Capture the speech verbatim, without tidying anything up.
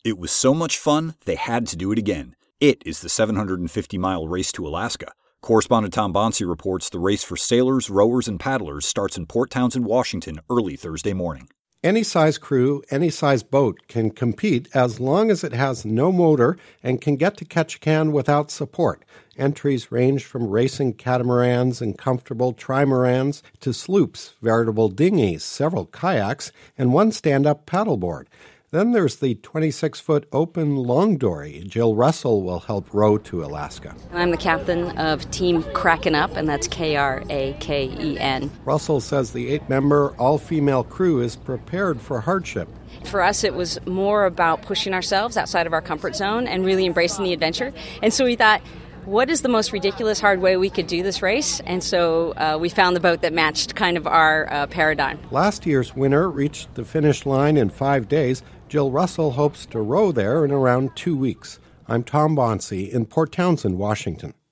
It was so much fun, they had to do it again. It is the seven hundred fifty mile Race to Alaska. Correspondent Tom Bonsi reports the race for sailors, rowers, and paddlers starts in Port Townsend, Washington, early Thursday morning. Any size crew, any size boat can compete as long as it has no motor and can get to Ketchikan without support. Entries range from racing catamarans and comfortable trimarans to sloops, veritable dinghies, several kayaks, and one stand-up paddleboard. Then there's the twenty-six foot open long dory. Jill Russell will help row to Alaska. I'm the captain of Team Kraken Up, and that's K R A K E N. Russell says the eight-member, all-female crew is prepared for hardship. For us, it was more about pushing ourselves outside of our comfort zone and really embracing the adventure. And so we thought, what is the most ridiculous, hard way we could do this race? And so uh, we found the boat that matched kind of our uh, paradigm. Last year's winner reached the finish line in five days. Jill Russell hopes to row there in around two weeks. I'm Tom Bonsi in Port Townsend, Washington.